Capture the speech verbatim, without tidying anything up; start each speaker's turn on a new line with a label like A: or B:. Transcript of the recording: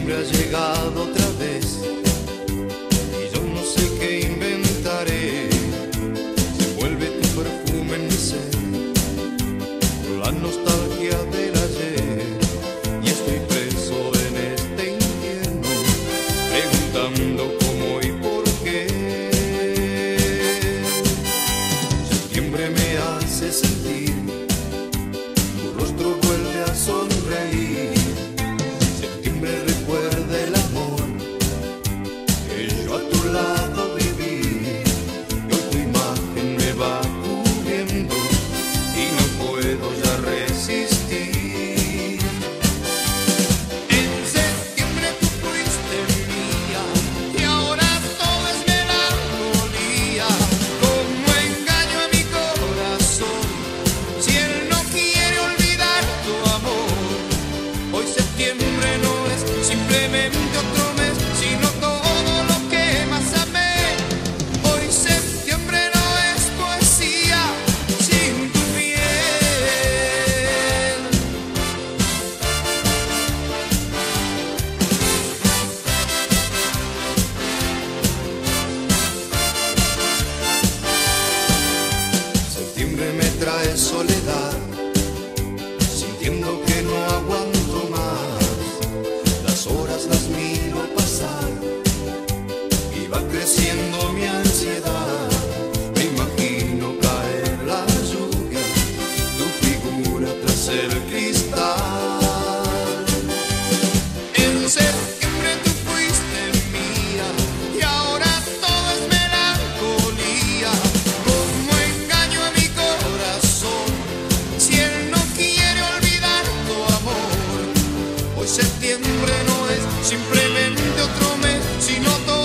A: Septiembre ha llegado otra vez y yo no sé qué inventaré. Se vuelve tu perfume en mi ser, la nostalgia del ayer, y estoy preso en este invierno, preguntando cómo y por qué. Septiembre me hace sentir, tu rostro vuelve a sonreír. Septiembre recuerda el amor que yo a tu lado viví, y hoy tu imagen me va cubriendo y no puedo ya resistir. En septiembre tú fuiste mía y ahora todo es melancolía. Como engaño a mi corazón si él no quiere olvidar tu amor. Hoy septiembre no es simplemente otro mes, sino todo lo que más amé. Hoy septiembre no es poesía sin tu piel. Septiembre me trae soledad, sintiendo que no aguanto más. Las horas las miro pasar y va creciendo mi ansiedad. Me imagino caer la lluvia, tu figura tras el cristal. En septiembre tú fuiste mía y ahora todo es melancolía. Como engaño a mi corazón si él no quiere olvidar tu amor. Hoy septiembre no es simplemente otro mes, sino todo